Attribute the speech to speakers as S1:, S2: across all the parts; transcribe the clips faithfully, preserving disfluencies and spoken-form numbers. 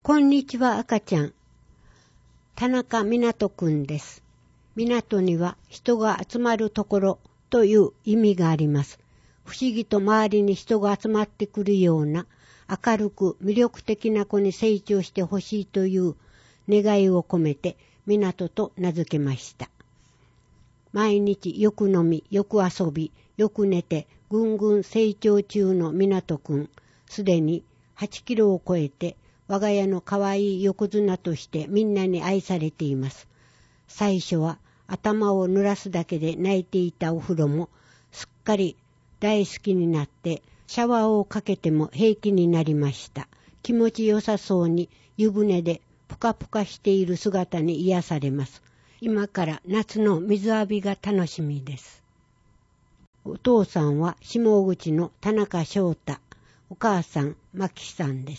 S1: こんにちは赤ちゃん。田中湊くんです。港には人が集まるところという意味があります。不思議と周りに人が集まってくるような明るく魅力的な子に成長してほしいという願いを込めて港と名付けました。毎日よく飲み、よく遊び、よく寝てぐんぐん成長中の港くん。すでにはちキロを超えて我が家の可愛い横綱としてみんなに愛されています。最初は頭を濡らすだけで泣いていたお風呂もすっかり大好きになってシャワーをかけても平気になりました。気持ちよさそうに湯船でぷかぷかしている姿に癒されます。今から夏の水浴びが楽しみです。お父さんは下口の田中翔太、お母さん真紀さんです。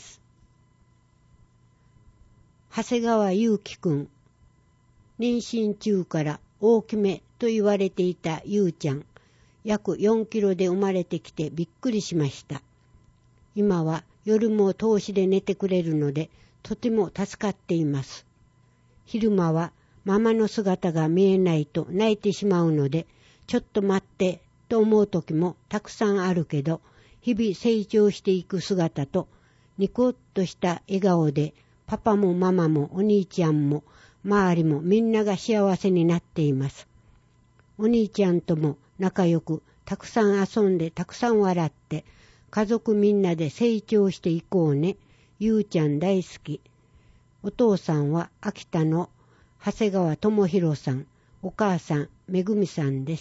S1: 長谷川祐希くん、妊娠中から大きめと言われていたゆうちゃん、約よんキロで生まれてきてびっくりしました。今は夜も通しで寝てくれるのでとても助かっています。昼間はママの姿が見えないと泣いてしまうので、ちょっと待ってと思う時もたくさんあるけど、日々成長していく姿とニコッとした笑顔でパパもママもお兄ちゃんも周りもみんなが幸せになっています。お兄ちゃんとも仲良くたくさん遊んでたくさん笑って家族みんなで成長していこうね。ゆうちゃん大好き。お父さんは秋田の長谷川智弘さん、お母さんめぐみさんです。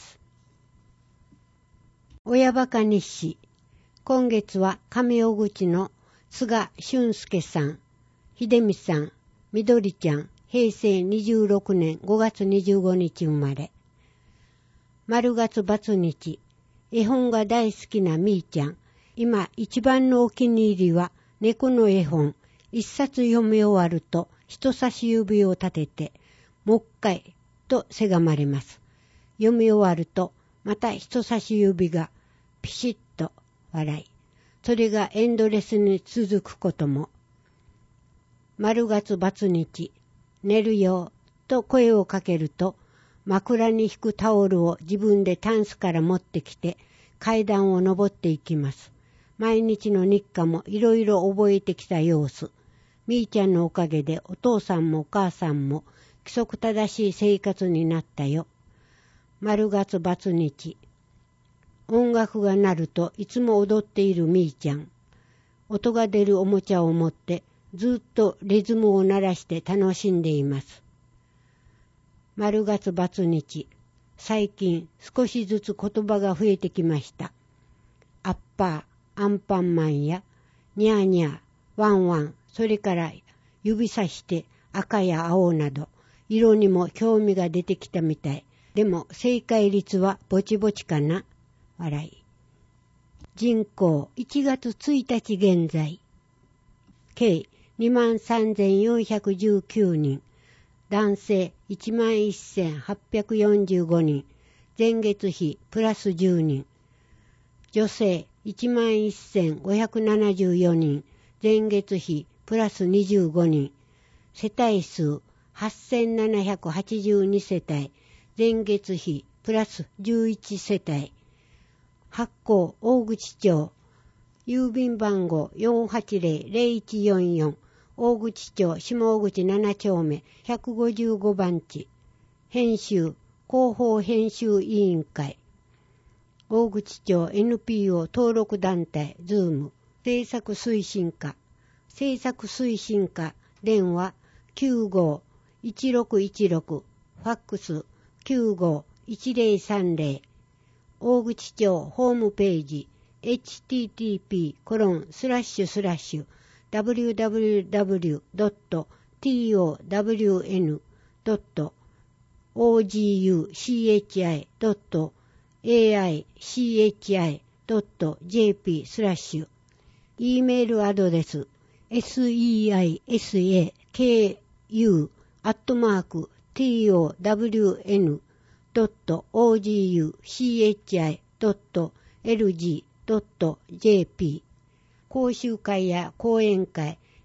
S1: 親バカ日誌。今月は上尾口の菅俊介さん、秀美さん、みどりちゃん、へいせいにじゅうろくねんごがつにじゅうごにち生まれ。丸月バツ日、絵本が大好きなみーちゃん。今一番のお気に入りは猫の絵本。一冊読み終わると人差し指を立てて、もう一回とせがまれます。読み終わるとまた人差し指がピシッと笑い。それがエンドレスに続くことも。丸月バツ日、寝るよと声をかけると、枕に引くタオルを自分でタンスから持ってきて階段を登っていきます。毎日の日課もいろいろ覚えてきた様子。みーちゃんのおかげでお父さんもお母さんも規則正しい生活になったよ。丸月バツ日、音楽が鳴るといつも踊っているみーちゃん。音が出るおもちゃを持ってずっとリズムを鳴らして楽しんでいます。丸月バツ日、最近少しずつ言葉が増えてきました。アッパー、アンパンマンやニャーニャー、ワンワン、それから指さして赤や青など色にも興味が出てきたみたい。でも正解率はぼちぼちかな。笑い。人口いちがつついたち現在。計にまんさんぜんよんひゃくじゅうきゅうにん。男性いちまんせんはっぴゃくよんじゅうごにん。前月比プラスじゅうにん。女性いちまんせんごひゃくななじゅうよにん。前月比プラスにじゅうごにん。世帯数はっせんななひゃくはちじゅうにせたい。前月比プラスじゅういちせたい。発行大口町。郵便番号 よんはちぜろぜろいちよんよん。大口町下大口ななちょうめひゃくごじゅうごばんち。編集広報編集委員会。大口町 エヌピーオー 登録団体ズーム。制作推進課。制作推進課電話きゅうごいちろくいちろく。ファックスきゅうごいちぜろさんぜろ。大口町ホームページ エイチティーティーピーコロンスラッシュスラッシュダブリューダブリューダブリュードットティーオーダブリューエヌドットオージーユーシーエイチアイドットエーアイシーエイチアイドットジェーピースラッシュ。 E メールアドレス セイサク アットマーク ティーオーダブリューエヌドットオージーユーシーエイチアイドットエルジードットジェーピー。講習会や講演会、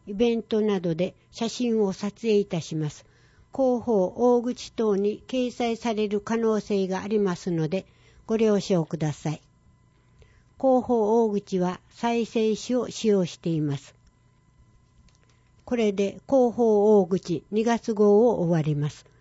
S1: イベントなどで写真を撮影いたします。広報大口等に掲載される可能性がありますのでご了承ください。広報大口は再生紙を使用しています。これで広報大口にがつ号を終わります。